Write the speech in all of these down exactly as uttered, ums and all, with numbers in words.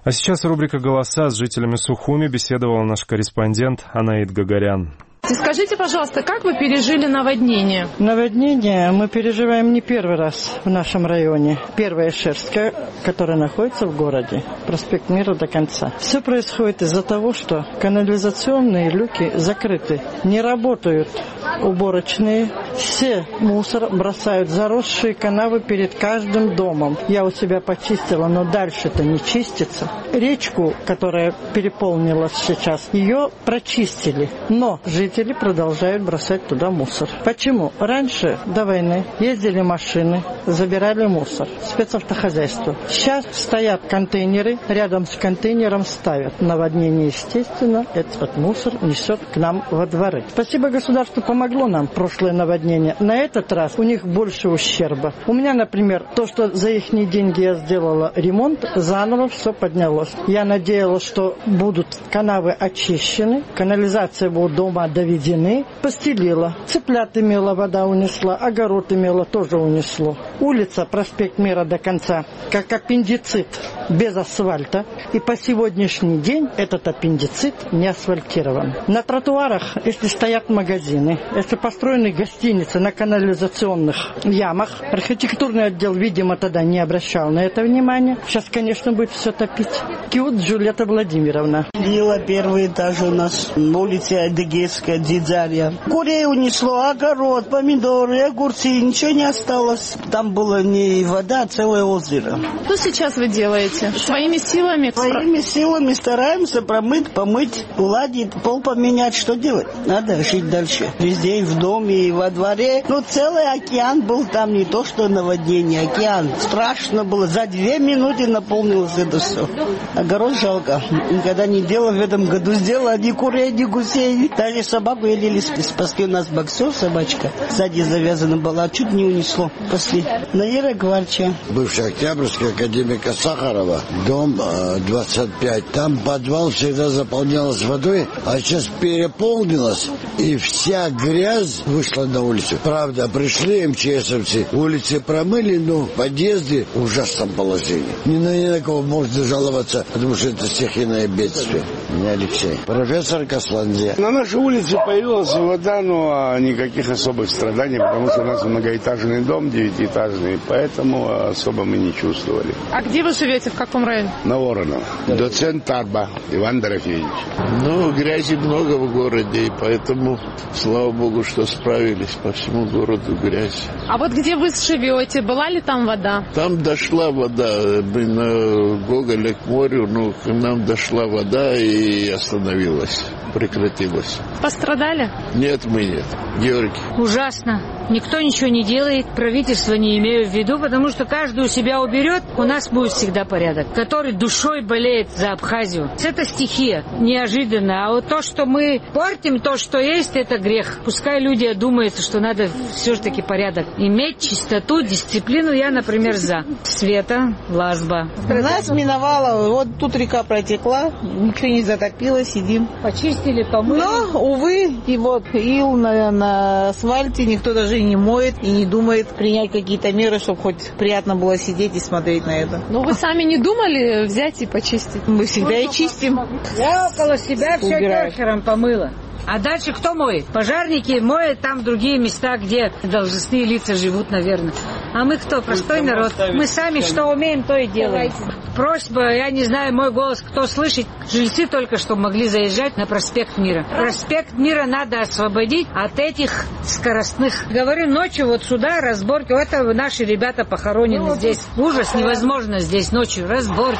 А сейчас рубрика «Голоса». С жителями Сухуми беседовал наш корреспондент Анаит Гагарян. Скажите, пожалуйста, как вы пережили наводнение? Наводнение мы переживаем не первый раз в нашем районе. Первая Шерская, которая находится в городе, проспект Мира до конца. Все происходит из-за того, что канализационные люки закрыты, не работают уборочные. Все мусор бросают, заросшие канавы перед каждым домом. Я у себя почистила, но дальше-то не чистится. Речку, которая переполнилась сейчас, ее прочистили, но жители продолжают бросать туда мусор. Почему? Раньше, до войны, ездили машины, забирали мусор, спецавтохозяйство. Сейчас стоят контейнеры, рядом с контейнером ставят. Наводнение, естественно, этот мусор несет к нам во дворы. Спасибо государству, помогло нам прошлое наводнение. На этот раз у них больше ущерба. У меня, например, то, что за их деньги я сделала ремонт, заново все поднялось. Я надеялась, что будут канавы очищены, канализация будет дома доведены, постелила. Цыплят имела, вода унесла, огород имела, тоже унесло. Улица, проспект Мира до конца, как аппендицит, без асфальта. И по сегодняшний день этот аппендицит не асфальтирован. На тротуарах, если стоят магазины, если построены гостиницы на канализационных ямах, архитектурный отдел, видимо, тогда не обращал на это внимания. Сейчас, конечно, будет все топить. Киут Джульетта Владимировна. Лила первый этаж у нас, на улице Адыгейская, Дидзарья. Курей унесло, огород, помидоры, огурцы, ничего не осталось. Там было не вода, а целое озеро. Что сейчас вы делаете? Своими силами? Своими силами стараемся промыть, помыть, уладить, пол поменять. Что делать? Надо жить дальше. Везде, и в доме, и во дворе. Ну, целый океан был там, не то что наводнение, океан. Страшно было. За две минуты наполнилось это все. Огород жалко. Никогда не делала, в этом году сделала ни курей, ни гусей. Даже собаку еле спасли. У нас боксер, собачка, сзади завязана была, чуть не унесло. После Наира Гварча. Бывшая Октябрьская, академика Сахарова, дом двадцать пять. Там подвал всегда заполнялся водой, а сейчас переполнилось, и вся грязь вышла на улицу. Правда, пришли МЧСовцы, улицы промыли, но подъезды в ужасном положении. Ни на, ни на кого можно жаловаться, потому что это стихийное бедствие. Меня Алексей. Профессор Косландия. На нашей улице появилась вода, но никаких особых страданий, потому что у нас многоэтажный дом, девятиэтажный, поэтому особо мы не чувствовали. А где вы живете, в каком районе? На Воронов. Доцент Тарба Иван Дорофеевич. Ну, грязи много в городе, и поэтому, слава богу, что справились. По всему городу грязь. А вот где вы живете, была ли там вода? Там дошла вода, мы на Гоголе к морю, но к нам дошла вода и остановилась, прекратилась. Пострадали? Нет, мы нет. Георгий. Ужасно. Никто ничего не делает, правительство не имею в виду, потому что каждый у себя уберет, у нас будет всегда порядок. Который душой болеет за Абхазию. Это стихия, неожиданно. А вот то, что мы портим, то, что есть, это грех. Пускай люди одумаются, что надо все же таки порядок. Иметь чистоту, дисциплину, я, например, за. Света, Лазба. Нас миновало, вот тут река протекла, ничего не затопило, сидим. Почистили, помыли. Но, увы, и вот ил на, на асфальте, никто даже не моет и не думает принять какие-то меры, чтобы хоть приятно было сидеть и смотреть на это. Но вы сами не думали взять и почистить? Мы всегда и чистим. Я около себя все Убираю. керхером помыла. А дальше кто моет? Пожарники моют там другие места, где должностные лица живут, наверное. А мы кто? Простой народ. Мы сами что умеем, то и делаем. Просьба, я не знаю, мой голос кто слышит. Жильцы только что могли заезжать на проспект Мира. Проспект Мира надо освободить от этих скоростных. Говорю, ночью вот сюда разборки. Это наши ребята похоронены здесь. Ужас, невозможно здесь ночью. Разборки.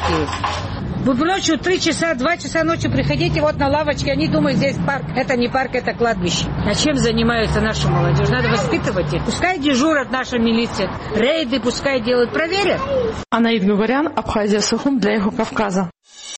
Вы ночью три часа, два часа ночи приходите вот на лавочке, они думают, здесь парк. Это не парк, это кладбище. А чем занимаются наша молодежь? Надо воспитывать их. Пускай дежурят наша милиция. Рейды пускай делают. Проверят. Анаит Гагарян, Абхазия, Сухум для Эхо Кавказа.